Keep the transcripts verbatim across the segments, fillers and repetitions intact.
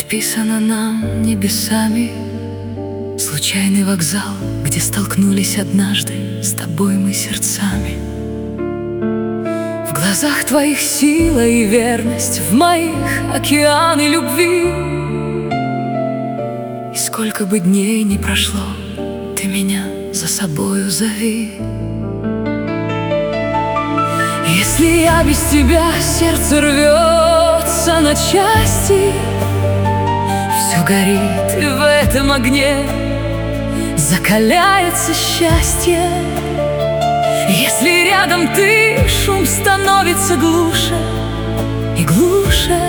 Предписано нам небесами случайный вокзал, где столкнулись однажды с тобой мы сердцами. В глазах твоих сила и верность, в моих океаны любви. И сколько бы дней ни прошло, ты меня за собою зови. Если я без тебя, сердце рвется на части, все горит, и в этом огне закаляется счастье. Если рядом ты, шум становится глуше и глуше,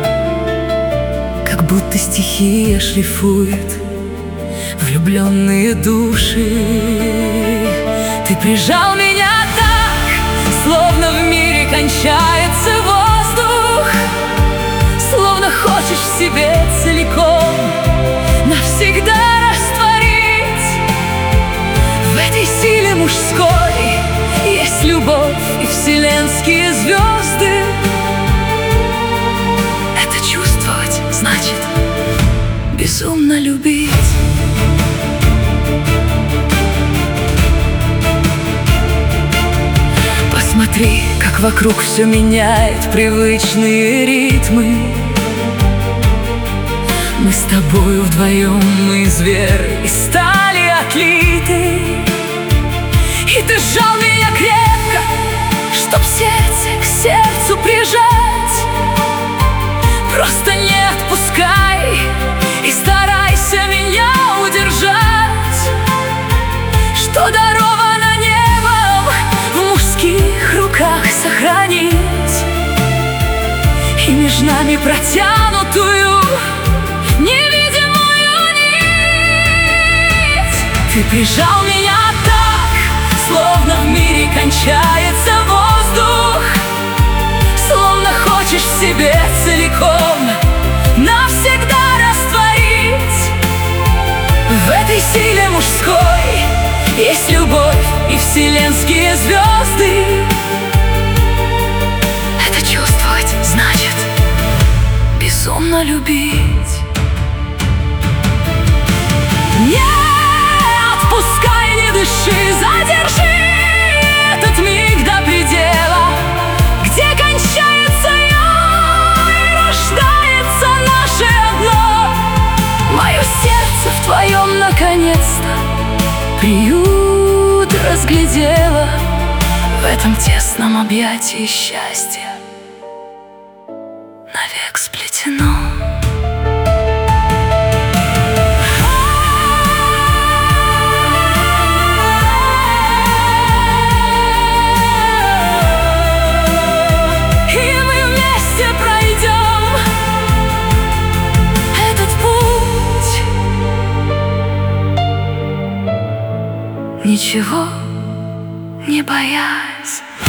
как будто стихия шлифует влюбленные души. Ты прижал меня так, словно в мире кончается воздух, словно хочешь в себе целиком навсегда растворить. В этой силе мужской есть любовь и вселенские звезды. Это чувствовать значит безумно любить. Посмотри, как вокруг все меняет привычные ритмы. Мы с тобою вдвоем, мы зверы и стали отлиты. И ты сжал меня крепко, чтоб сердце к сердцу прижать. Просто не отпускай и старайся меня удержать. Что даровано небом, в мужских руках сохранить. И между нами протянутую невидимую нить. Ты прижал меня так, словно в мире кончается воздух, словно хочешь в себе целиком навсегда растворить. В этой силе мужской есть любовь и вселенские звезды. Это чувствовать значит безумно любить. Не отпускай, не дыши, задержи этот миг до предела, где кончается я и рождается наше одно. Мое сердце в твоем наконец-то приют разглядела, в этом тесном объятии счастья навек сплетено. Ничего не боясь.